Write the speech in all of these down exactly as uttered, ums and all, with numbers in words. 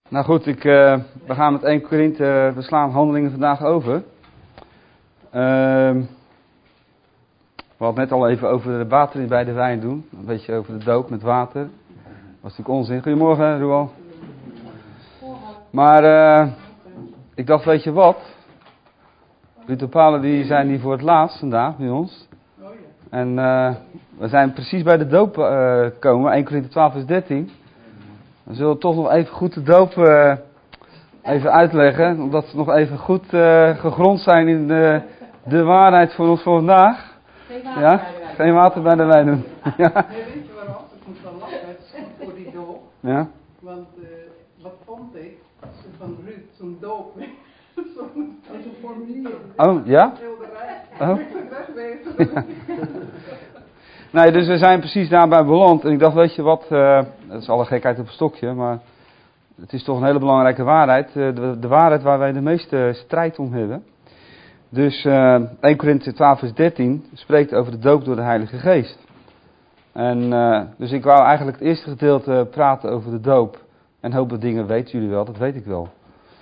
Nou goed, ik, uh, we gaan met Eerste Korinthe, we slaan Handelingen vandaag over. Uh, we hadden net al even over de water bij de wijn doen. Een beetje over de doop met water. Dat was natuurlijk onzin. Goedemorgen, Roel. Maar uh, ik dacht, weet je wat? Ruud en Paula die zijn hier voor het laatst vandaag bij ons. En uh, we zijn precies bij de doop uh, gekomen, Eerste Korinthe twaalf vers dertien. We zullen toch nog even goed de doop uh, even uitleggen. Omdat we nog even goed uh, gegrond zijn in de, de waarheid voor ons voor vandaag. Geen water ja? bij de wijn. Geen water bij de wijn doen. ja. Nee, weet je waarom? Ik moest wel lachen voor die doop. Ja? Want uh, wat vond ik? Van Ruud, zo'n doop. Zo'n zo formulier. Oh, ja? Schilderij. Oh. Ik moet wegwezen. Nee, dus we zijn precies daarbij beland. En ik dacht, weet je wat, uh, dat is alle gekheid op een stokje, maar het is toch een hele belangrijke waarheid. Uh, de, de waarheid waar wij de meeste strijd om hebben. Dus uh, Eerste Korinthe twaalf vers dertien spreekt over de doop door de Heilige Geest. En uh, dus ik wou eigenlijk het eerste gedeelte praten over de doop. En hoop dat dingen weten jullie wel, dat weet ik wel.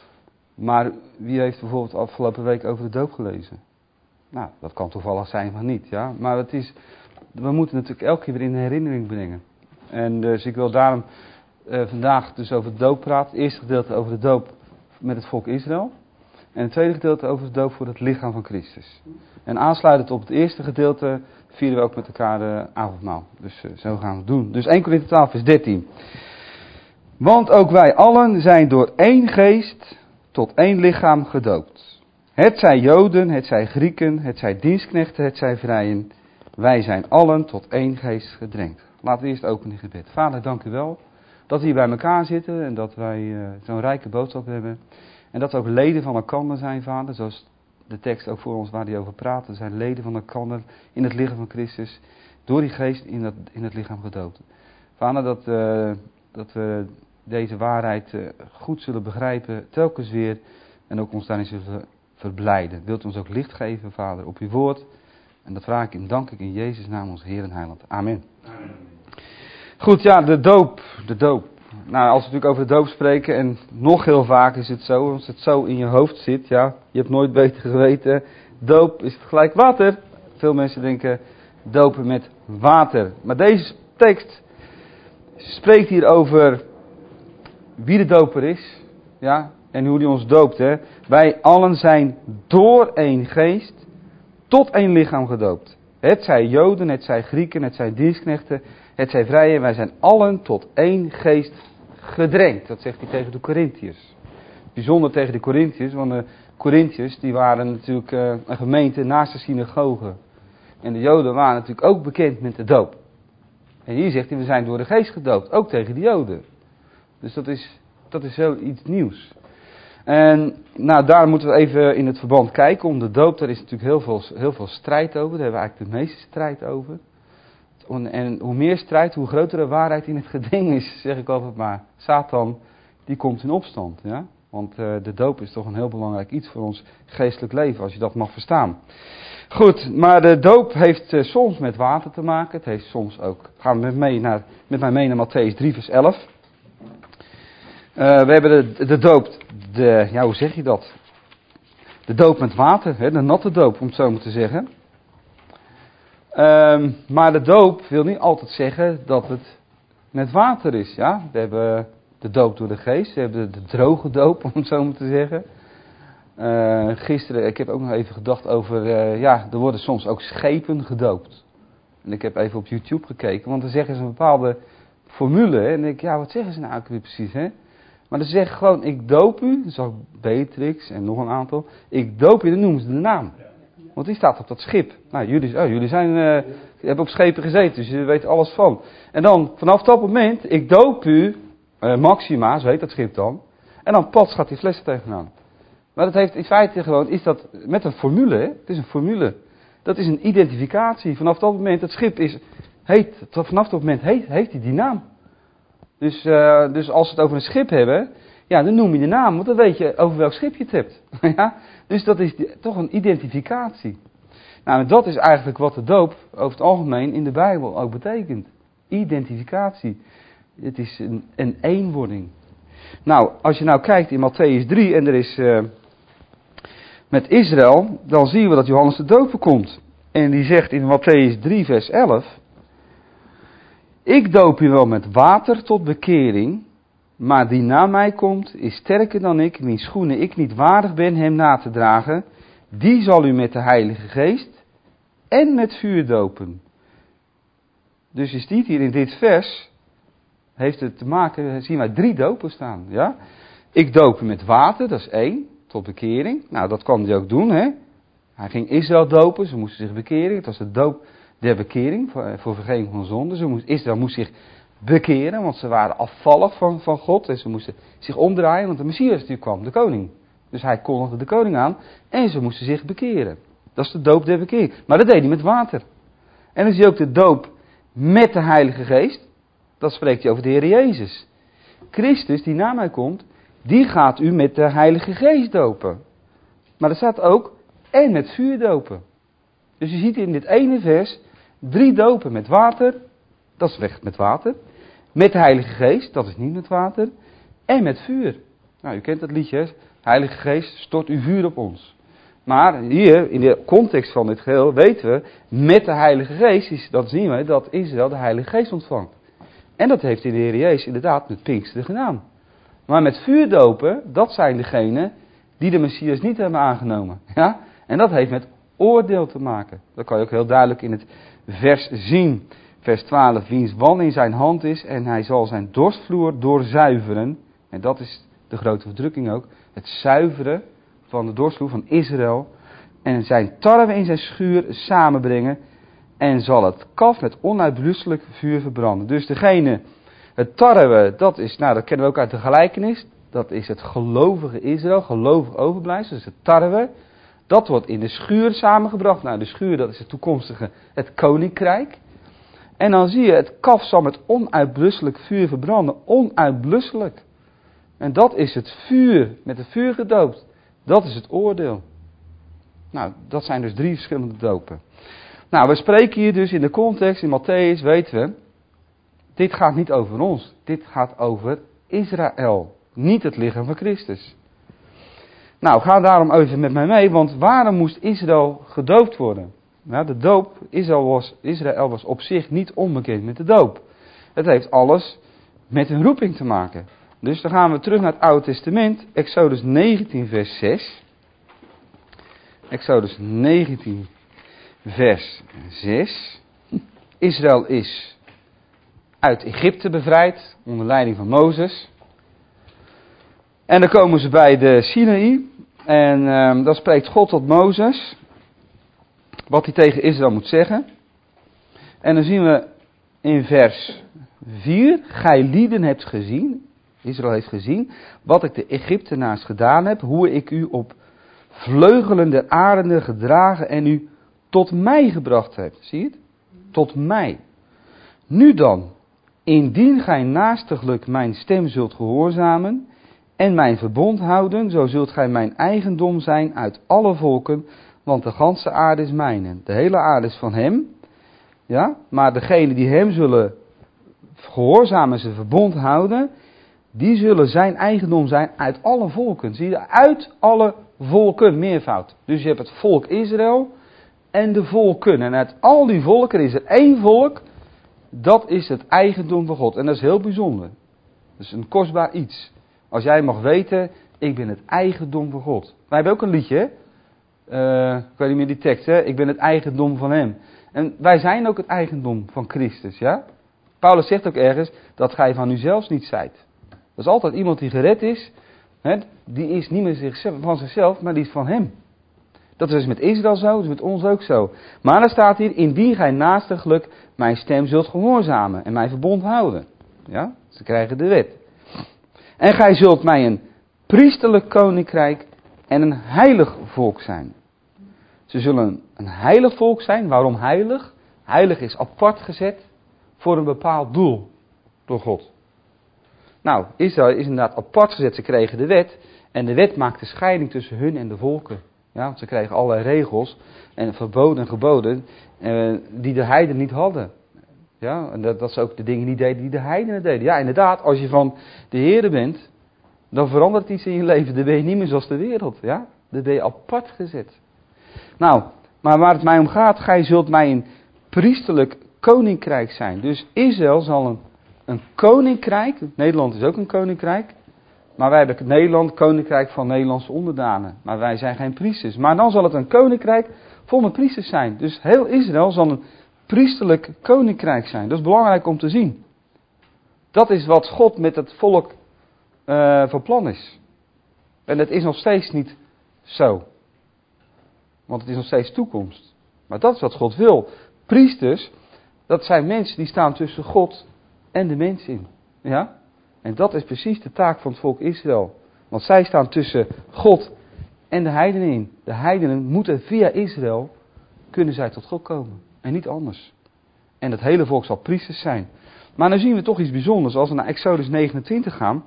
Maar wie heeft bijvoorbeeld de afgelopen week over de doop gelezen? Nou, dat kan toevallig zijn van niet, ja. Maar het is, we moeten natuurlijk elke keer weer in herinnering brengen. En dus ik wil daarom uh, vandaag dus over de doop praten. Het eerste gedeelte over de doop met het volk Israël. En het tweede gedeelte over de doop voor het lichaam van Christus. En aansluitend op het eerste gedeelte vieren we ook met elkaar de avondmaal. Dus uh, zo gaan we het doen. Dus Eerste Korinthe twaalf vers dertien. Want ook wij allen zijn door één geest tot één lichaam gedoopt. Het zij Joden, het zij Grieken, het zij dienstknechten, het zij vrijen. Wij zijn allen tot één geest gedrenkt. Laten we eerst openen in gebed. Vader, dank u wel dat we hier bij elkaar zitten en dat wij uh, zo'n rijke boodschap hebben. En dat we ook leden van elkaar zijn, Vader, zoals de tekst ook voor ons waar die over praat. We zijn leden van elkaar in het lichaam van Christus, door die geest in, dat, in het lichaam gedoopt. Vader, dat, uh, dat we deze waarheid uh, goed zullen begrijpen, telkens weer, en ook ons daarin zullen verblijden. Wilt u ons ook licht geven, Vader, op uw woord. En dat vraag ik en dank ik in Jezus' naam, ons Heer en Heiland. Amen. Amen. Goed, ja, de doop. De doop. Nou, als we natuurlijk over de doop spreken, en nog heel vaak is het zo, als het zo in je hoofd zit, ja, je hebt nooit beter geweten, doop is het gelijk water. Veel mensen denken dopen met water. Maar deze tekst spreekt hier over wie de doper is, ja, en hoe die ons doopt, hè. Wij allen zijn door één geest tot één lichaam gedoopt. Het zij Joden, het zij Grieken, het zij dienstknechten, het zij vrijen. Wij zijn allen tot één geest gedrenkt. Dat zegt hij tegen de Corinthiërs. Bijzonder tegen de Corinthiërs, want de Corinthiërs die waren natuurlijk uh, een gemeente naast de synagoge. En de Joden waren natuurlijk ook bekend met de doop. En hier zegt hij, we zijn door de geest gedoopt, ook tegen de Joden. Dus dat is, dat is heel iets nieuws. En nou, daar moeten we even in het verband kijken. Om de doop, daar is natuurlijk heel veel, heel veel strijd over. Daar hebben we eigenlijk de meeste strijd over. En hoe meer strijd, hoe grotere waarheid in het geding is, zeg ik altijd maar. Satan, die komt in opstand. Ja? Want uh, de doop is toch een heel belangrijk iets voor ons geestelijk leven, als je dat mag verstaan. Goed, maar de doop heeft uh, soms met water te maken. Het heeft soms ook, gaan we met, mee naar, met mij mee naar Mattheüs drie vers elf. Uh, we hebben de, de doop, de, ja hoe zeg je dat? De doop met water, hè, de natte doop om het zo maar te zeggen. Um, maar de doop wil niet altijd zeggen dat het met water is. Ja? We hebben de doop door de geest, we hebben de, de droge doop om het zo maar te zeggen. Uh, gisteren, ik heb ook nog even gedacht over, uh, ja, er worden soms ook schepen gedoopt. En ik heb even op YouTube gekeken, want dan zeggen ze een bepaalde formule. Hè, en dan denk ik, ja wat zeggen ze nou eigenlijk weer precies, hè? Maar ze zeggen gewoon, ik doop u, dat is ook Beatrix en nog een aantal. Ik doop u, dan noemen ze de naam. Want die staat op dat schip. Nou, jullie, oh, jullie zijn, uh, hebben op schepen gezeten, dus jullie weten alles van. En dan, vanaf dat moment, ik doop u, uh, Maxima, zo heet dat schip dan. En dan pats gaat die fles er tegenaan. Maar dat heeft in feite gewoon, is dat met een formule, hè? Het is een formule. Dat is een identificatie. Vanaf dat moment, het schip is, heet, vanaf dat moment heet, heeft hij die naam. Dus, uh, dus als we het over een schip hebben, ja, dan noem je de naam, want dan weet je over welk schip je het hebt. ja? Dus dat is die, toch een identificatie. Nou, en dat is eigenlijk wat de doop over het algemeen in de Bijbel ook betekent. Identificatie. Het is een, een eenwording. Nou, als je nou kijkt in Mattheüs drie en er is uh, met Israël, dan zien we dat Johannes de Doper komt. En die zegt in Mattheüs drie vers elf, ik doop u wel met water tot bekering, maar die na mij komt is sterker dan ik, wiens schoenen ik niet waardig ben hem na te dragen. Die zal u met de Heilige Geest en met vuur dopen. Dus je ziet hier in dit vers, heeft het te maken, zien wij drie dopen staan. Ja? Ik doop u met water, dat is één, tot bekering. Nou, dat kwam hij ook doen. Hè? Hij ging Israël dopen, ze moesten zich bekeren. Het was de doop der bekering, voor, voor vergeving van zonde. Ze moest, Israël moest zich bekeren, want ze waren afvallig van, van God. En ze moesten zich omdraaien, want de Messias natuurlijk kwam, de koning. Dus hij kondigde de koning aan en ze moesten zich bekeren. Dat is de doop der bekering. Maar dat deed hij met water. En dan zie je ook de doop met de Heilige Geest. Dat spreekt hij over de Heer Jezus. Christus, die na mij komt, die gaat u met de Heilige Geest dopen. Maar er staat ook, en met vuur dopen. Dus je ziet in dit ene vers, drie dopen met water, dat is weg met water. Met de Heilige Geest, dat is niet met water. En met vuur. Nou, u kent dat liedje, Heilige Geest, stort uw vuur op ons. Maar hier, in de context van dit geheel, weten we, met de Heilige Geest, dat zien we, dat Israël de Heilige Geest ontvangt. En dat heeft de Heer Jezus inderdaad met Pinksteren gedaan. Maar met vuur dopen, dat zijn degenen die de Messias niet hebben aangenomen. Ja? En dat heeft met oordeel te maken. Dat kan je ook heel duidelijk in het vers zien. Vers twaalf, wiens wan in zijn hand is en hij zal zijn dorstvloer doorzuiveren. En dat is de grote verdrukking ook. Het zuiveren van de dorstvloer van Israël. En zijn tarwe in zijn schuur samenbrengen. En zal het kaf met onuitblusselijk vuur verbranden. Dus degene, het tarwe, dat is, nou dat kennen we ook uit de gelijkenis. Dat is het gelovige Israël, gelovig overblijfsel. Dus het tarwe, dat wordt in de schuur samengebracht. Nou, de schuur, dat is het toekomstige, het koninkrijk. En dan zie je, het kaf zal met onuitblusselijk vuur verbranden. Onuitblusselijk. En dat is het vuur, met het vuur gedoopt. Dat is het oordeel. Nou, dat zijn dus drie verschillende dopen. Nou, we spreken hier dus in de context, in Mattheüs, weten we, dit gaat niet over ons. Dit gaat over Israël. Niet het lichaam van Christus. Nou, ga daarom even met mij mee, want waarom moest Israël gedoopt worden? Nou, de doop, Israël was, Israël was op zich niet onbekend met de doop. Het heeft alles met een roeping te maken. Dus dan gaan we terug naar het Oude Testament, Exodus negentien vers zes. Exodus negentien vers zes. Israël is uit Egypte bevrijd, onder leiding van Mozes. En dan komen ze bij de Sinaï. En uh, dan spreekt God tot Mozes. Wat hij tegen Israël moet zeggen. En dan zien we in vers vier. Gij lieden hebt gezien. Israël heeft gezien. Wat ik de Egyptenaars gedaan heb. Hoe ik u op vleugelen der arenden gedragen. En u tot mij gebracht heb. Zie je het? Tot mij. Nu dan. Indien gij naastiglijk mijn stem zult gehoorzamen. En mijn verbond houden. Zo zult gij mijn eigendom zijn uit alle volken. Want de ganse aarde is mijne. De hele aarde is van hem. Ja, maar degenen die hem zullen gehoorzamen, zijn verbond houden, die zullen zijn eigendom zijn uit alle volken. Zie je, uit alle volken, meervoud. Dus je hebt het volk Israël en de volken. En uit al die volken is er één volk, dat is het eigendom van God. En dat is heel bijzonder. Dat is een kostbaar iets. Als jij mag weten, ik ben het eigendom van God. Wij hebben ook een liedje, hè? Uh, ik weet niet meer die tekst, hè? Ik ben het eigendom van hem. En wij zijn ook het eigendom van Christus, ja? Paulus zegt ook ergens dat gij van uzelf niet zijt. Dat is altijd iemand die gered is, hè? Die is niet meer zichzelf, van zichzelf, maar die is van hem. Dat is dus met Israël zo, dat is met ons ook zo. Maar dan staat hier, indien gij naastiglijk mijn stem zult gehoorzamen en mijn verbond houden. Ja? Ze krijgen de wet. En gij zult mij een priesterlijk koninkrijk en een heilig volk zijn. Ze zullen een heilig volk zijn. Waarom heilig? Heilig is apart gezet voor een bepaald doel door God. Nou, Israël is inderdaad apart gezet. Ze kregen de wet. En de wet maakte scheiding tussen hun en de volken. Ja, want ze kregen allerlei regels en verboden en geboden eh, die de heidenen niet hadden. Ja, en dat, dat ze ook de dingen niet deden die de heidenen deden. Ja, inderdaad, als je van de Here bent, dan verandert iets in je leven. Dan ben je niet meer zoals de wereld. Ja? Dan ben je apart gezet. Nou, maar waar het mij om gaat, gij zult mij een priesterlijk koninkrijk zijn. Dus Israël zal een, een koninkrijk, Nederland is ook een koninkrijk, maar wij hebben het Nederland, koninkrijk van Nederlandse onderdanen. Maar wij zijn geen priesters. Maar dan zal het een koninkrijk vol met priesters zijn. Dus heel Israël zal een priesterlijk koninkrijk zijn. Dat is belangrijk om te zien. Dat is wat God met het volk uh, van plan is. En het is nog steeds niet zo. Want het is nog steeds toekomst. Maar dat is wat God wil. Priesters, dat zijn mensen die staan tussen God en de mens in. Ja? En dat is precies de taak van het volk Israël. Want zij staan tussen God en de heidenen in. De heidenen moeten via Israël, kunnen zij tot God komen. En niet anders. En het hele volk zal priesters zijn. Maar dan zien we toch iets bijzonders. Als we naar Exodus negenentwintig gaan,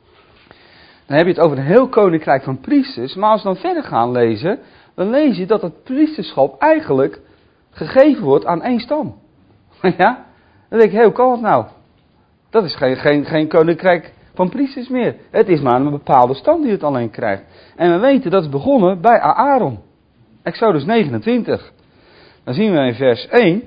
dan heb je het over een heel koninkrijk van priesters. Maar als we dan verder gaan lezen, dan lees je dat het priesterschap eigenlijk gegeven wordt aan één stam. Ja? Dan denk ik, hoe kan het nou? Dat is geen, geen, geen koninkrijk van priesters meer. Het is maar een bepaalde stam die het alleen krijgt. En we weten dat is begonnen bij Aaron. Exodus negenentwintig. Dan zien we in vers één.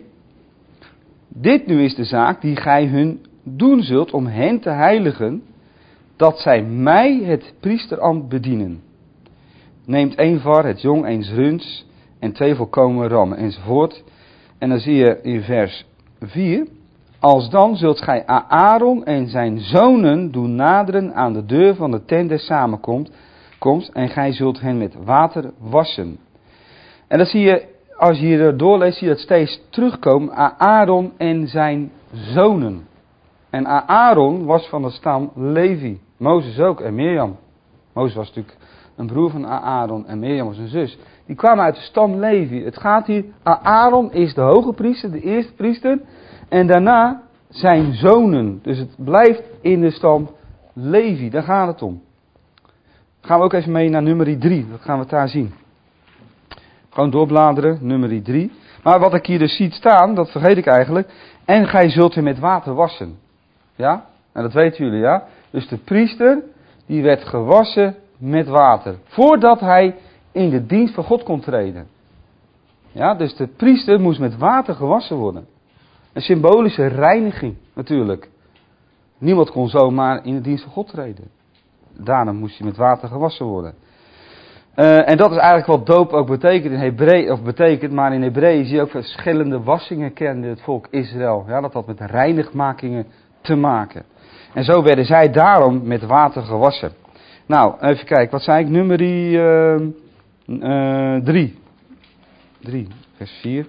Dit nu is de zaak die gij hun doen zult om hen te heiligen, dat zij mij het priesterambt bedienen. Neemt één var, het jong, eens runds en twee volkomen rammen enzovoort. En dan zie je in vers vier. Alsdan zult gij Aaron en zijn zonen doen naderen aan de deur van de tent der samenkomst en gij zult hen met water wassen. En dan zie je, als je hier doorleest, zie je dat steeds terugkomen. Aaron en zijn zonen. En Aaron was van de stam Levi. Mozes ook en Mirjam. Mozes was natuurlijk een broer van Aaron en Mirjam was een zus. Die kwamen uit de stam Levi. Het gaat hier, Aaron is de hoge priester, de eerste priester. En daarna zijn zonen. Dus het blijft in de stam Levi. Daar gaat het om. Gaan we ook even mee naar nummer drie. Dat gaan we daar zien. Gewoon doorbladeren, nummer drie. Maar wat ik hier dus zie staan, dat vergeet ik eigenlijk. En gij zult hem met water wassen. Ja? En dat weten jullie, ja? Dus de priester, die werd gewassen met water. Voordat hij in de dienst van God kon treden. Ja? Dus de priester moest met water gewassen worden. Een symbolische reiniging, natuurlijk. Niemand kon zomaar in de dienst van God treden. Daarom moest hij met water gewassen worden. Uh, en dat is eigenlijk wat doop ook betekent in Hebreeën, of betekent, maar in Hebreeën zie je ook verschillende wassingen kende het volk Israël. Ja, dat had met reinigmakingen te maken. En zo werden zij daarom met water gewassen. Nou, even kijken, wat zei ik? Nummer uh, uh, drie. drie, vers vier.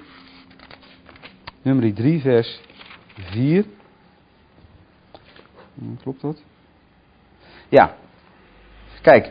Nummer drie, vers vier. Klopt dat? Ja. Kijk.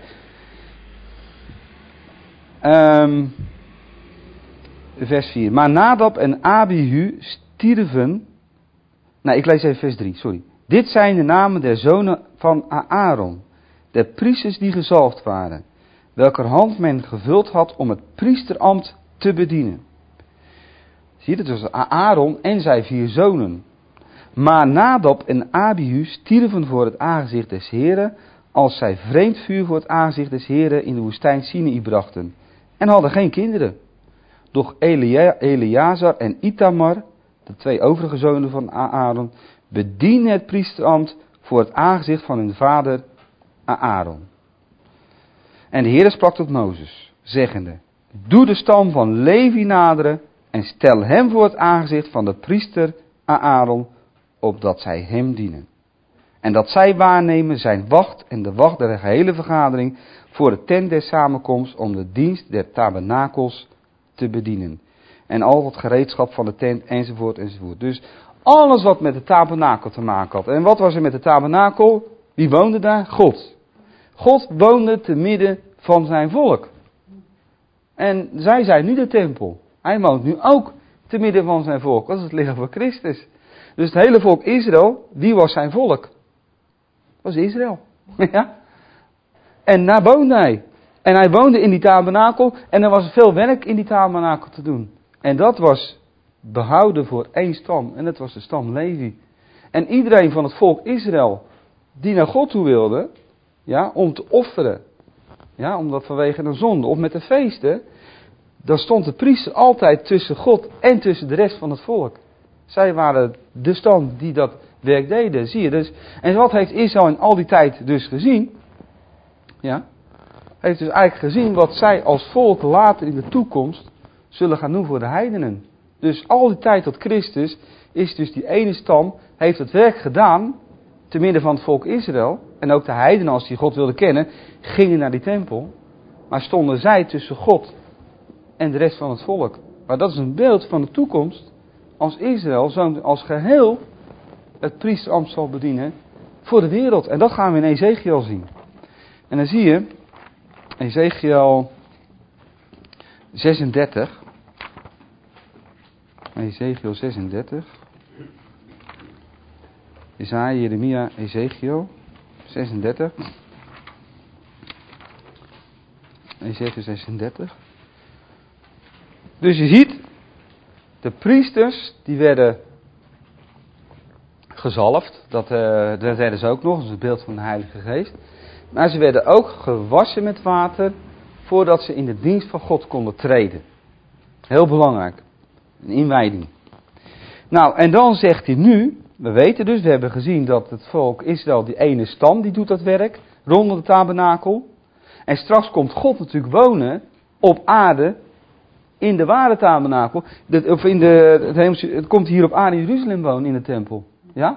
Um, vers vier. Maar Nadab en Abihu stierven. Nee, ik lees even vers drie, sorry. Dit zijn de namen der zonen van Aaron, der priesters die gezalfd waren, welker hand men gevuld had om het priesterambt te bedienen. Zie je, dat was Aaron en zijn vier zonen. Maar Nadab en Abihu stierven voor het aangezicht des Heren, als zij vreemd vuur voor het aangezicht des Heren in de woestijn Sinai brachten, en hadden geen kinderen. Doch Elia, Eleazar en Itamar, de twee overige zonen van Aaron, bedienen het priesterambt voor het aangezicht van hun vader Aaron. En de Heere sprak tot Mozes, zeggende, doe de stam van Levi naderen en stel hem voor het aangezicht van de priester Aaron, opdat zij hem dienen. En dat zij waarnemen zijn wacht en de wacht der gehele vergadering voor de tent der samenkomst om de dienst der tabernakels te bedienen. En al het gereedschap van de tent enzovoort enzovoort. Dus alles wat met de tabernakel te maken had. En wat was er met de tabernakel? Wie woonde daar? God. God woonde te midden van zijn volk. En zij zijn nu de tempel. Hij woont nu ook te midden van zijn volk. Dat is het lichaam van Christus. Dus het hele volk Israël, die was zijn volk. Dat was Israël. Ja? En daar woonde hij. En hij woonde in die tabernakel. En er was veel werk in die tabernakel te doen. En dat was behouden voor één stam. En dat was de stam Levi. En iedereen van het volk Israël die naar God toe wilde, Ja, om te offeren. Ja, omdat vanwege een zonde. Of met de feesten. Dan stond de priester altijd tussen God en tussen de rest van het volk. Zij waren de stand die dat werk deden. Zie je dus. En wat heeft Israël in al die tijd dus gezien? Ja. Heeft dus eigenlijk gezien wat zij als volk later in de toekomst zullen gaan doen voor de heidenen. Dus al die tijd tot Christus is dus die ene stam, heeft het werk gedaan, te midden van het volk Israël. En ook de heidenen, als die God wilden kennen, gingen naar die tempel. Maar stonden zij tussen God en de rest van het volk. Maar dat is een beeld van de toekomst, als Israël zo als geheel het priesterambt zal bedienen voor de wereld. En dat gaan we in Ezekiel zien. En dan zie je, Ezekiel zesendertig. Ezekiel zesendertig. Jesaja, Jeremia, Ezekiel zesendertig. Ezekiel zesendertig. Dus je ziet, de priesters die werden gezalfd. Dat, uh, dat werden ze ook nog, dat is het beeld van de Heilige Geest. Maar ze werden ook gewassen met water voordat ze in de dienst van God konden treden. Heel belangrijk. Een inwijding. Nou, en dan zegt hij nu, we weten dus, we hebben gezien dat het volk Israël, die ene stam, die doet dat werk, rondom de tabernakel. En straks komt God natuurlijk wonen op aarde, in de ware tabernakel. De, of in de, het, hemelse, het komt hier op aarde in Jeruzalem wonen, in de tempel. Ja?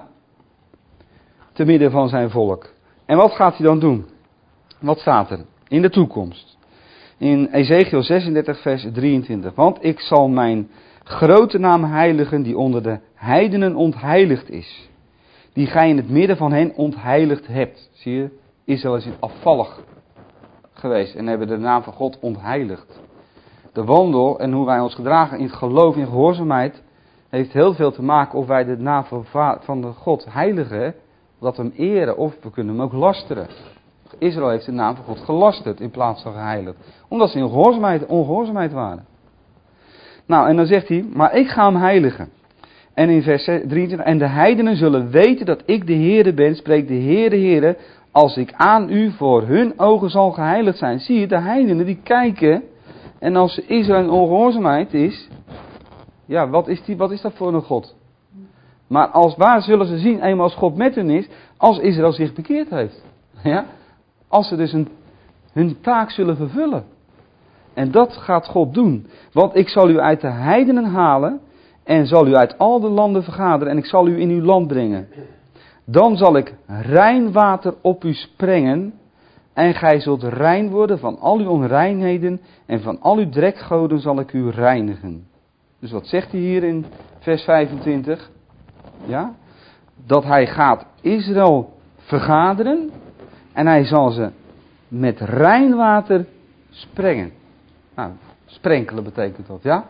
Te midden van zijn volk. En wat gaat hij dan doen? Wat staat er? In de toekomst. In Ezekiel zesendertig vers drieëntwintig. Want ik zal mijn grote naam heiligen die onder de heidenen ontheiligd is. Die gij in het midden van hen ontheiligd hebt. Zie je, Israël is afvallig geweest en hebben de naam van God ontheiligd. De wandel en hoe wij ons gedragen in het geloof en gehoorzaamheid heeft heel veel te maken of wij de naam van de God heiligen, dat we hem eren of we kunnen hem ook lasteren. Israël heeft de naam van God gelasterd in plaats van geheiligd. Omdat ze in ongehoorzaamheid, ongehoorzaamheid waren. Nou, en dan zegt hij, maar ik ga hem heiligen. En in vers drieëntwintig, en de heidenen zullen weten dat ik de Heere ben, spreekt de Heere, Heere, als ik aan u voor hun ogen zal geheiligd zijn. Zie je, de heidenen die kijken, en als Israël in ongehoorzaamheid is, ja, wat is, die, wat is dat voor een God? Maar als waar zullen ze zien, eenmaal als God met hen is, als Israël zich bekeerd heeft. Ja? Als ze dus een, hun taak zullen vervullen. En dat gaat God doen. Want ik zal u uit de heidenen halen en zal u uit al de landen vergaderen en ik zal u in uw land brengen. Dan zal ik rein water op u sprengen en gij zult rein worden van al uw onreinheden en van al uw drekgoden zal ik u reinigen. Dus wat zegt hij hier in vers vijfentwintig? Ja? Dat hij gaat Israël vergaderen en hij zal ze met rein water sprengen. Nou, sprenkelen betekent dat, ja?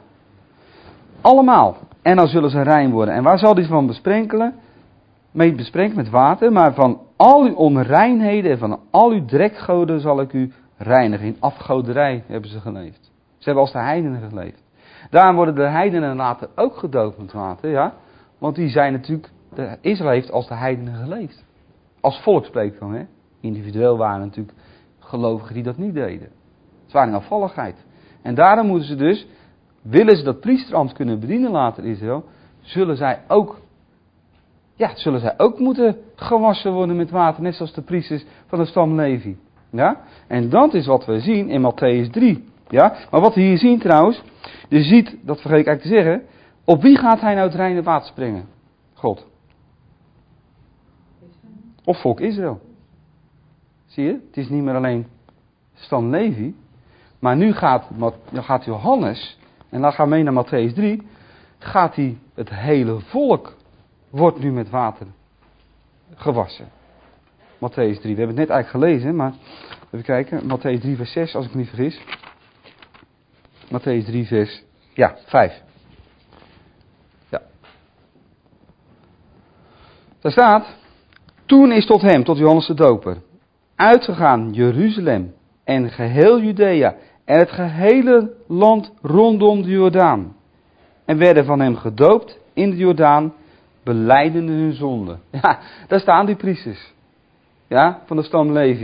Allemaal. En dan zullen ze rein worden. En waar zal hij van besprenkelen? Mee besprenkelen met water, maar van al uw onreinheden en van al uw drekgoden zal ik u reinigen. In afgoderij hebben ze geleefd. Ze hebben als de heidenen geleefd. Daarom worden de heidenen later ook gedoopt met water, ja? Want die zijn natuurlijk, de, Israël heeft als de heidenen geleefd. Als volk spreekt dan, hè? Individueel waren natuurlijk gelovigen die dat niet deden. Ze waren in afvalligheid. En daarom moeten ze dus, willen ze dat priesterambt kunnen bedienen later Israël, zullen zij ook, ja, zullen zij ook moeten gewassen worden met water, net zoals de priesters van de stam Levi. Ja? En dat is wat we zien in Mattheüs drie. Ja? Maar wat we hier zien trouwens, je ziet, dat vergeet ik eigenlijk te zeggen, op wie gaat hij nou het reine water springen? God. Of volk Israël. Zie je, het is niet meer alleen stam Levi, maar nu gaat, gaat Johannes, en dan gaan we mee naar Mattheüs drie, gaat hij het hele volk, wordt nu met water gewassen. Mattheüs drie, we hebben het net eigenlijk gelezen, maar even kijken, Mattheüs drie vers zes, als ik me niet vergis. Mattheüs drie vers, ja, vijf. Ja. Daar staat, toen is tot hem, tot Johannes de Doper, uitgegaan Jeruzalem en geheel Judea en het gehele land rondom de Jordaan. En werden van hem gedoopt in de Jordaan, belijdende hun zonde. Ja, daar staan die priesters. Ja, van de stam Levi.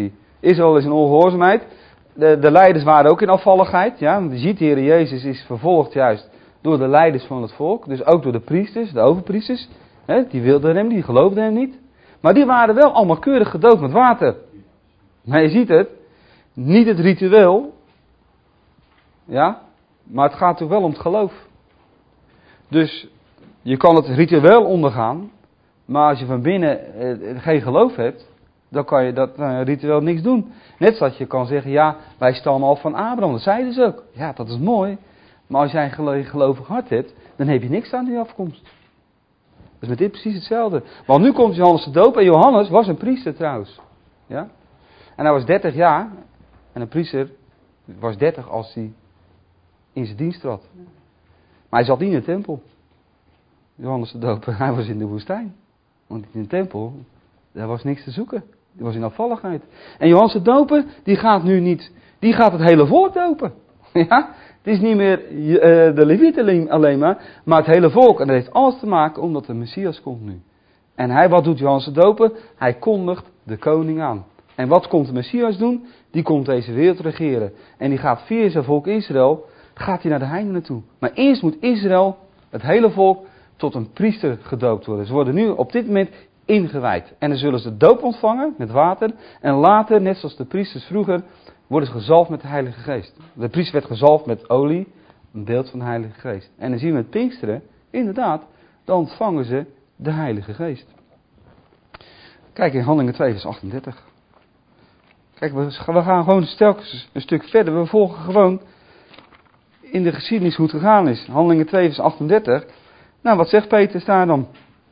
Israël is in ongehoorzaamheid. De, de leiders waren ook in afvalligheid. Ja? Want je ziet, de Heer Jezus is vervolgd juist door de leiders van het volk. Dus ook door de priesters, de overpriesters. Hè? Die wilden hem, die geloofden hem niet. Maar die waren wel allemaal keurig gedoopt met water. Maar je ziet het, niet het ritueel. Ja, maar het gaat natuurlijk wel om het geloof. Dus je kan het ritueel ondergaan. Maar als je van binnen eh, geen geloof hebt, dan kan je dat uh, ritueel niks doen. Net zoals je kan zeggen, ja, wij stammen af van Abraham. Dat zeiden ze ook. Ja, dat is mooi. Maar als jij een gelovig hart hebt, dan heb je niks aan die afkomst. Dus met dit precies hetzelfde. Want nu komt Johannes de Doper. En Johannes was een priester trouwens. Ja? En hij was dertig jaar. En een priester was dertig als hij in zijn dienst trad. Maar hij zat niet in de tempel. Johannes de Doper, hij was in de woestijn. Want in de tempel, daar was niks te zoeken. Die was in afvalligheid. En Johannes de Doper, die gaat nu niet, die gaat het hele volk dopen. Ja? Het is niet meer uh, de Levieten alleen maar, maar het hele volk. En dat heeft alles te maken omdat de Messias komt nu. En hij, wat doet Johannes de Doper? Hij kondigt de koning aan. En wat komt de Messias doen? Die komt deze wereld regeren. En die gaat via zijn volk Israël, gaat hij naar de heidenen toe. Maar eerst moet Israël, het hele volk, tot een priester gedoopt worden. Ze worden nu op dit moment ingewijd. En dan zullen ze de doop ontvangen met water. En later, net zoals de priesters vroeger, worden ze gezalfd met de Heilige Geest. De priester werd gezalfd met olie, een beeld van de Heilige Geest. En dan zien we met Pinksteren, inderdaad, dan ontvangen ze de Heilige Geest. Kijk in Handelingen twee vers achtendertig. Kijk, we gaan gewoon telkens een stuk verder. We volgen gewoon in de geschiedenis hoe het gegaan is. Handelingen twee vers achtendertig. Nou, wat zegt Petrus daar dan?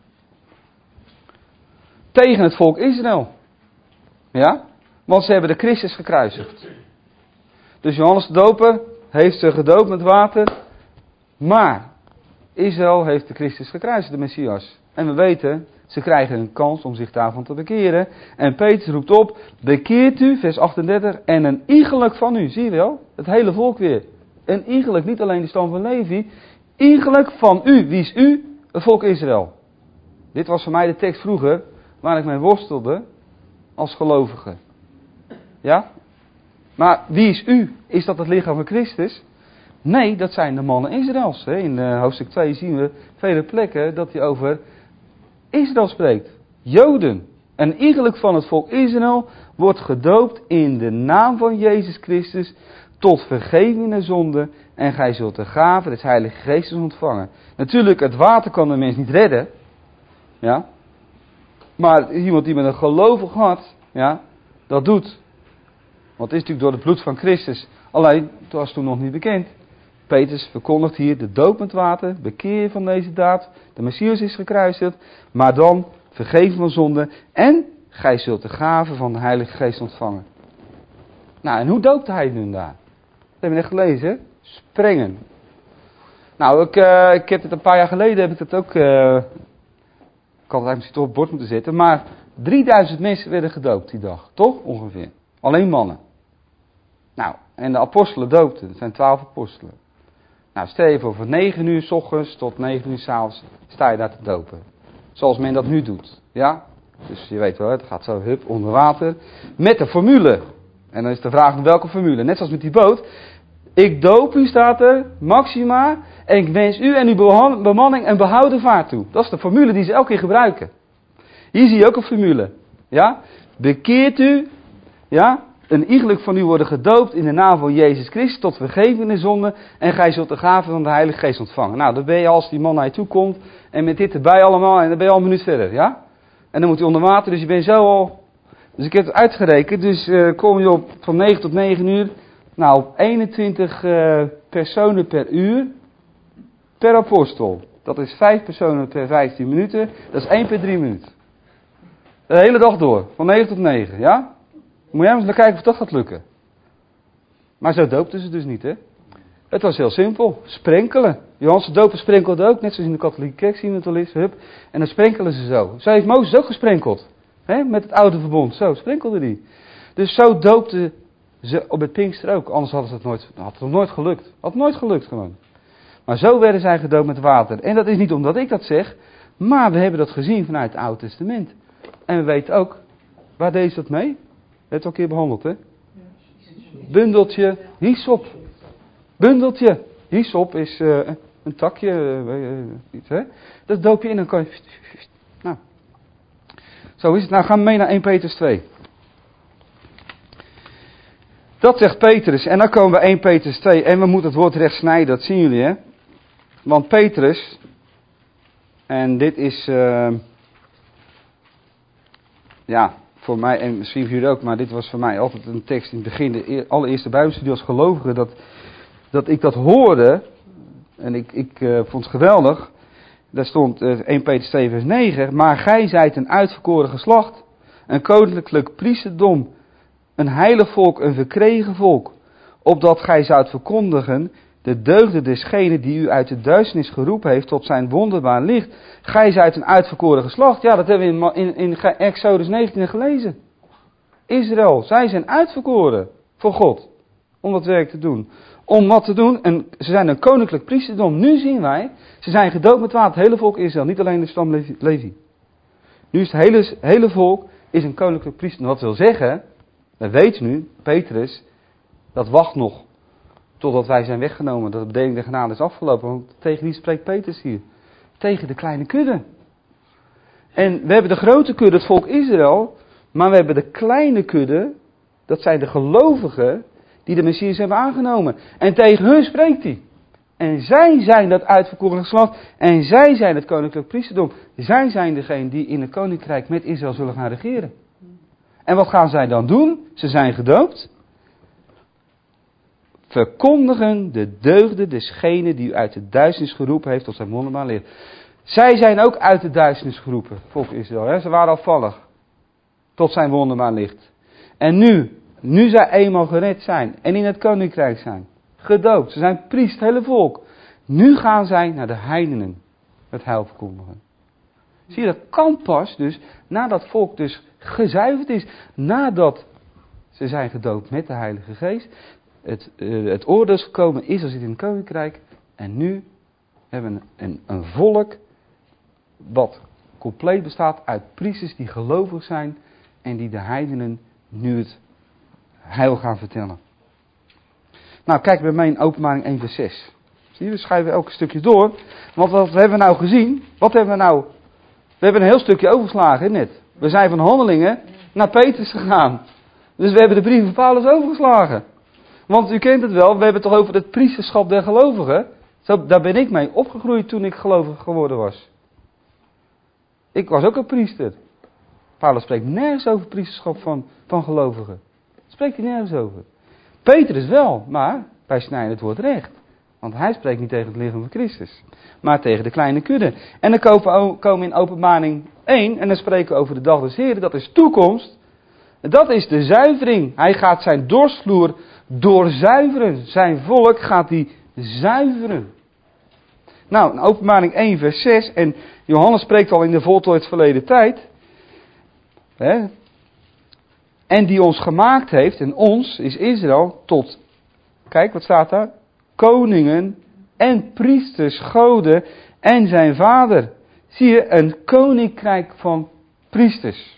Tegen het volk Israël. Ja? Want ze hebben de Christus gekruisigd. Dus Johannes de Doper heeft ze gedoopt met water. Maar Israël heeft de Christus gekruisigd, de Messias. En we weten, ze krijgen een kans om zich daarvan te bekeren. En Petrus roept op, bekeert u, vers achtendertig, en een iegelijk van u. Zie je wel? Het hele volk weer. Een iegelijk, niet alleen de stam van Levi. Iegelijk van u. Wie is u? Het volk Israël. Dit was voor mij de tekst vroeger, waar ik mee worstelde als gelovige. Ja? Maar wie is u? Is dat het lichaam van Christus? Nee, dat zijn de mannen Israëls. In hoofdstuk twee zien we vele plekken dat hij over Israël spreekt. Joden. En iegelijk van het volk Israël wordt gedoopt in de naam van Jezus Christus tot vergeving der zonde. En gij zult de gave des Heilige Geestes ontvangen. Natuurlijk, het water kan de mens niet redden. Ja. Maar iemand die met een gelovig hart, ja, dat doet. Want het is natuurlijk door het bloed van Christus. Alleen, het was toen nog niet bekend. Petrus verkondigt hier de doop met water, bekeer je van deze daad. De Messias is gekruisigd, maar dan vergeven van zonde. En gij zult de gave van de Heilige Geest ontvangen. Nou, en hoe doopte hij nu daar? Dat hebben we net gelezen. Sprengen. Nou, ik, uh, ik heb het een paar jaar geleden, heb ik dat ook, uh, ik had het eigenlijk misschien toch op het bord moeten zetten. Maar drieduizend mensen werden gedoopt die dag. Toch? Ongeveer. Alleen mannen. Nou, en de apostelen doopten. Dat zijn twaalf apostelen. Nou, stel je voor, van negen uur 's ochtends tot negen uur 's avonds sta je daar te dopen. Zoals men dat nu doet. Ja? Dus je weet wel, het gaat zo hup onder water. Met de formule. En dan is de vraag welke formule. Net zoals met die boot. Ik doop u, staat er, Maxima. En ik wens u en uw bemanning een behouden vaart toe. Dat is de formule die ze elke keer gebruiken. Hier zie je ook een formule. Ja? Bekeert u. Ja? Een iegelijk van u worden gedoopt in de naam van Jezus Christus tot vergeving der zonde. En gij zult de gave van de Heilige Geest ontvangen. Nou, dan ben je als die man naar je toe komt. En met dit erbij allemaal. En dan ben je al een minuut verder. Ja? En dan moet hij onder water. Dus je bent zo al. Dus ik heb het uitgerekend. Dus uh, kom je op van negen tot negen uur. Nou, op eenentwintig uh, personen per uur. Per apostel. Dat is vijf personen per vijftien minuten. Dat is één per drie minuten. De hele dag door. Van negen tot negen. Ja? Moet jij eens naar kijken of dat gaat lukken. Maar zo doopten ze dus niet, hè. Het was heel simpel. Sprenkelen. Johannes de Doper sprenkelde ook. Net zoals in de katholieke kerk zien we het al eens. Hup. En dan sprenkelen ze zo. Zo heeft Mozes ook gesprenkeld. Hè? Met het oude verbond. Zo sprenkelde hij. Dus zo doopten ze op het Pinkster ook. Anders hadden ze het nooit, had het nooit gelukt. Had nooit gelukt gewoon. Maar zo werden zij gedoopt met water. En dat is niet omdat ik dat zeg. Maar we hebben dat gezien vanuit het Oude Testament. En we weten ook. Waar deed ze dat mee? het al een keer behandeld, hè? Bundeltje, hyssop. Bundeltje. Hyssop is uh, een takje, uh, iets, hè? Dat doop je in en dan kan je... Nou, zo is het. Nou, gaan we mee naar Eerste Petrus twee. Dat zegt Petrus. En dan komen we Eerste Petrus twee. En we moeten het woord recht snijden, dat zien jullie, hè? Want Petrus... En dit is... Uh, ja, voor mij, en misschien voor jullie ook, maar dit was voor mij altijd een tekst in het begin, de allereerste Bijbelstudie als gelovige, dat, dat ik dat hoorde, en ik, ik uh, vond het geweldig. Daar stond uh, Eerste Petrus twee vers negen, maar gij zijt een uitverkoren geslacht, een koninklijk priesterdom, een heilig volk, een verkregen volk, opdat gij zoudt verkondigen de deugden desgene die u uit de duisternis geroepen heeft tot zijn wonderbaar licht. Gij zijt een uitverkoren geslacht. Ja, dat hebben we in, in, in Exodus negentien gelezen. Israël, zij zijn uitverkoren voor God. Om dat werk te doen. Om wat te doen. En ze zijn een koninklijk priesterdom. Nu zien wij, ze zijn gedoopt met water. Het hele volk Israël, niet alleen de stam Levi. Levi. Nu is het hele, hele volk is een koninklijk priesterdom. Dat wil zeggen, dat weet nu, Petrus, dat wacht nog. Totdat wij zijn weggenomen, dat de bedeling der genade is afgelopen. Want tegen wie spreekt Petrus hier? Tegen de kleine kudde. En we hebben de grote kudde, het volk Israël. Maar we hebben de kleine kudde, dat zijn de gelovigen die de Messias hebben aangenomen. En tegen hun spreekt hij. En zij zijn dat uitverkoren geslacht. En zij zijn het koninklijk priesterdom. Zij zijn degene die in het koninkrijk met Israël zullen gaan regeren. En wat gaan zij dan doen? Ze zijn gedoopt. Verkondigen de deugden desgene die u uit de duisternis geroepen heeft tot zijn wonderbaar licht. Zij zijn ook uit de duisternis geroepen, volk Israël. Hè? Ze waren afvallig. Tot zijn wonderbaar licht. En nu, nu zij eenmaal gered zijn en in het koninkrijk zijn. Gedoopt, ze zijn priest, het hele volk. Nu gaan zij naar de heidenen het heil verkondigen. Zie je, dat kan pas dus nadat volk dus gezuiverd is. Nadat ze zijn gedoopt met de Heilige Geest. Het, uh, het oordeel is gekomen, Israël zit in het koninkrijk. En nu hebben we een, een, een volk wat compleet bestaat uit priesters die gelovig zijn. En die de heidenen nu het heil gaan vertellen. Nou, kijk bij mij in Openbaring één vers zes. Zie je, we schuiven elk stukje door. Want wat hebben we nou gezien? Wat hebben we nou... We hebben een heel stukje overgeslagen, net. We zijn van Handelingen naar Petrus gegaan. Dus we hebben de brief van Paulus overgeslagen. Want u kent het wel, we hebben het toch over het priesterschap der gelovigen. Zo, daar ben ik mee opgegroeid toen ik gelovig geworden was. Ik was ook een priester. Paulus spreekt nergens over priesterschap van, van gelovigen. Daar spreekt hij nergens over. Petrus wel, maar wij snijden het woord recht. Want hij spreekt niet tegen het lichaam van Christus. Maar tegen de kleine kudde. En dan komen we in Openbaring één. En dan spreken we over de dag des Heren. Dat is toekomst. Dat is de zuivering. Hij gaat zijn dorstvloer doorzuiveren. Zijn volk gaat hij zuiveren. Nou, in Openbaring één vers zes. En Johannes spreekt al in de voltooid verleden tijd. Hè, en die ons gemaakt heeft. En ons is Israël tot. Kijk, wat staat daar? Koningen en priesters, goden en zijn vader. Zie je, een koninkrijk van priesters.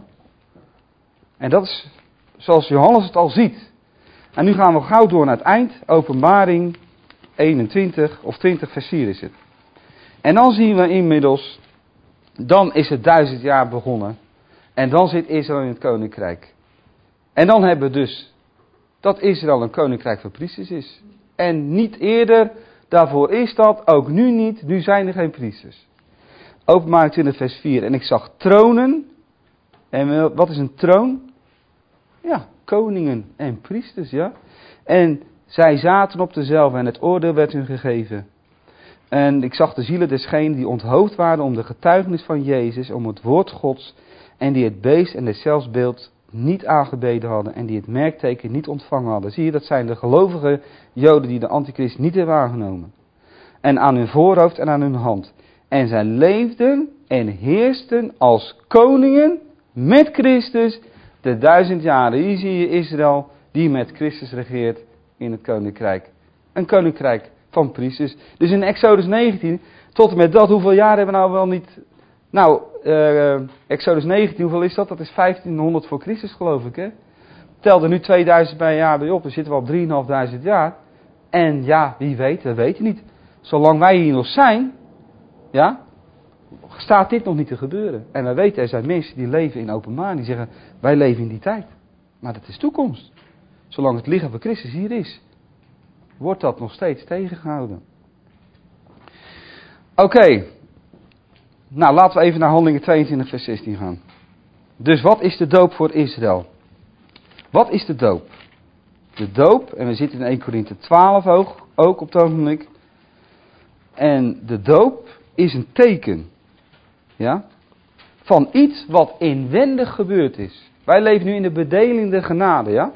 En dat is zoals Johannes het al ziet. En nu gaan we gauw door naar het eind. Openbaring eenentwintig of twintig vers vier is het. En dan zien we inmiddels, dan is het duizend jaar begonnen. En dan zit Israël in het koninkrijk. En dan hebben we dus dat Israël een koninkrijk van priesters is. En niet eerder, daarvoor is dat, ook nu niet, nu zijn er geen priesters. Openbaring twintig vers vier. En ik zag tronen. En wat is een troon? Ja, koningen en priesters, ja. En zij zaten op dezelfde en het oordeel werd hun gegeven. En ik zag de zielen desgenen die onthoofd waren om de getuigenis van Jezus, om het woord Gods, en die het beest en deszelfs beeld niet aangebeden hadden en die het merkteken niet ontvangen hadden. Zie je, dat zijn de gelovige Joden die de antichrist niet hebben aangenomen. En aan hun voorhoofd en aan hun hand. En zij leefden en heersten als koningen met Christus de duizend jaren. Hier zie je Israël die met Christus regeert in het koninkrijk. Een koninkrijk van priesters. Dus in Exodus negentien, tot en met dat, hoeveel jaar hebben we nou wel niet... Nou, uh, Exodus negentien, hoeveel is dat? Dat is vijftienhonderd voor Christus, geloof ik, hè? Tel er nu tweeduizend bij jaar bij op, dan zitten we op drieduizend jaar. En ja, wie weet, we weten niet. Zolang wij hier nog zijn, ja, staat dit nog niet te gebeuren. En we weten, er zijn mensen die leven in openbaring, die zeggen, wij leven in die tijd. Maar dat is toekomst. Zolang het lichaam van Christus hier is, wordt dat nog steeds tegengehouden. Oké, okay. Nou laten we even naar Handelingen tweeëntwintig vers zestien gaan. Dus wat is de doop voor Israël? Wat is de doop? De doop, en we zitten in eerste Korinthe twaalf ook, ook op het ogenblik. En de doop is een teken, ja, van iets wat inwendig gebeurd is. Wij leven nu in de bedeling der genade, ja.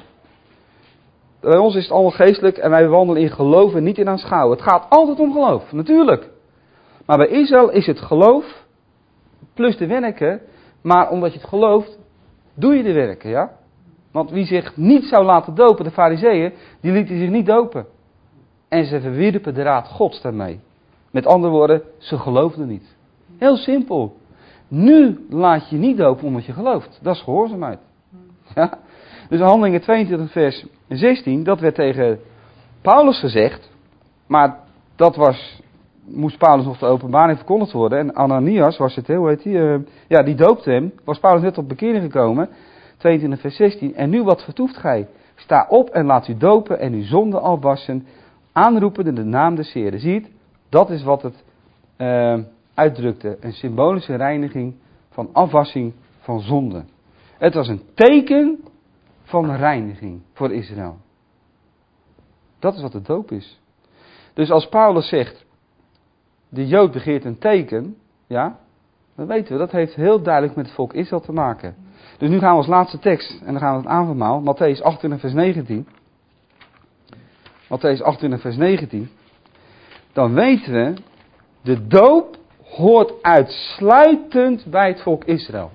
Bij ons is het allemaal geestelijk en wij wandelen in geloof en niet in aanschouwen. Het gaat altijd om geloof, natuurlijk. Maar bij Israël is het geloof plus de werken, maar omdat je het gelooft, doe je de werken, ja. Want wie zich niet zou laten dopen, de farizeeën, die lieten zich niet dopen. En ze verwierpen de raad Gods daarmee. Met andere woorden, ze geloofden niet. Heel simpel. Nu laat je niet dopen omdat je gelooft. Dat is gehoorzaamheid. Ja? Dus in Handelingen tweeëntwintig vers zestien, dat werd tegen Paulus gezegd. Maar dat was, moest Paulus nog de openbaring verkondigd worden. En Ananias was het, hoe heet die? Uh, ja, die doopte hem. Was Paulus net op bekering gekomen. tweeëntwintig vers zestien. En nu wat vertoeft gij? Sta op en laat u dopen en uw zonde afwassen. Aanroepende de naam des Heeren. Ziet, dat is wat het uh, uitdrukte. Een symbolische reiniging van afwassing van zonde. Het was een teken van reiniging voor Israël. Dat is wat de doop is. Dus als Paulus zegt, de Jood begeert een teken, ja, dan weten we, dat heeft heel duidelijk met het volk Israël te maken. Dus nu gaan we als laatste tekst, en dan gaan we het avondmaal, Mattheüs achtentwintig vers negentien. Mattheüs achtentwintig vers negentien. Dan weten we, de doop hoort uitsluitend bij het volk Israël.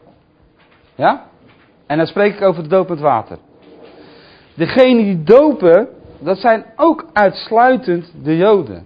Ja? En dan spreek ik over de doop met water. Degenen die dopen, dat zijn ook uitsluitend de Joden.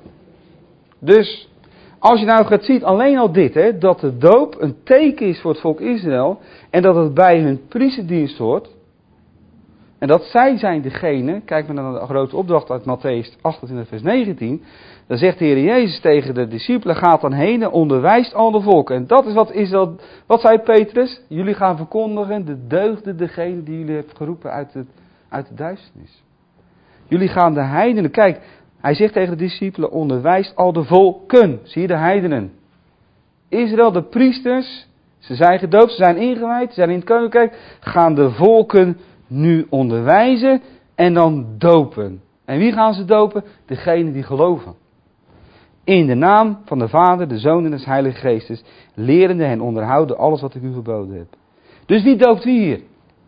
Dus, als je nou gaat zien, alleen al dit, hè, dat de doop een teken is voor het volk Israël, en dat het bij hun priesterdienst hoort, en dat zij zijn degene, kijk maar naar de grote opdracht uit Mattheüs achtentwintig vers negentien, dan zegt de Heer Jezus tegen de discipelen, gaat dan heen en onderwijst al de volken. En dat is wat Israël, wat zei Petrus? Jullie gaan verkondigen de deugden, degene die jullie hebben geroepen uit de, uit de duisternis. Jullie gaan de heidenen, kijk, hij zegt tegen de discipelen, onderwijst al de volken. Zie je de heidenen. Israël, de priesters, ze zijn gedoopt, ze zijn ingewijd, ze zijn in het koninkrijk, gaan de volken nu onderwijzen en dan dopen. En wie gaan ze dopen? Degenen die geloven. In de naam van de Vader, de Zoon en des Heilige Geestes, lerende en onderhouden alles wat ik u geboden heb. Dus wie doopt wie hier?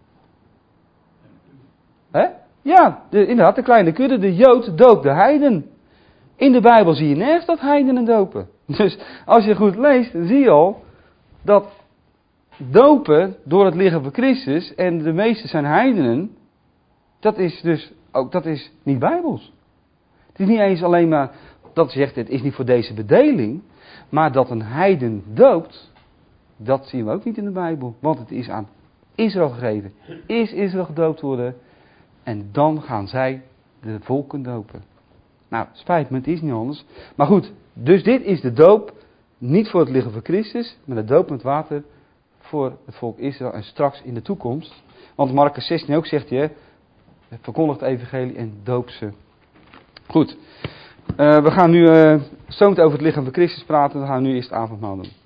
Hè? Ja, de, inderdaad, de kleine kudde, de Jood doopt de heiden. In de Bijbel zie je nergens dat heidenen dopen. Dus als je goed leest, dan zie je al dat dopen door het lichaam van Christus, en de meeste zijn heidenen, dat is dus ook, dat is niet Bijbels. Het is niet eens alleen maar, dat zegt het is niet voor deze bedeling, maar dat een heiden doopt, dat zien we ook niet in de Bijbel. Want het is aan Israël gegeven. Is Israël gedoopt worden, en dan gaan zij de volken dopen. Nou, spijt me, het is niet anders. Maar goed, dus dit is de doop, niet voor het lichaam van Christus, maar de doop met water voor het volk Israël en straks in de toekomst. Want Marcus zestien ook zegt hij, verkondigt het evangelie en doop ze. Goed, uh, we gaan nu uh, zo meteen over het lichaam van Christus praten, we gaan nu eerst het avondmaal doen.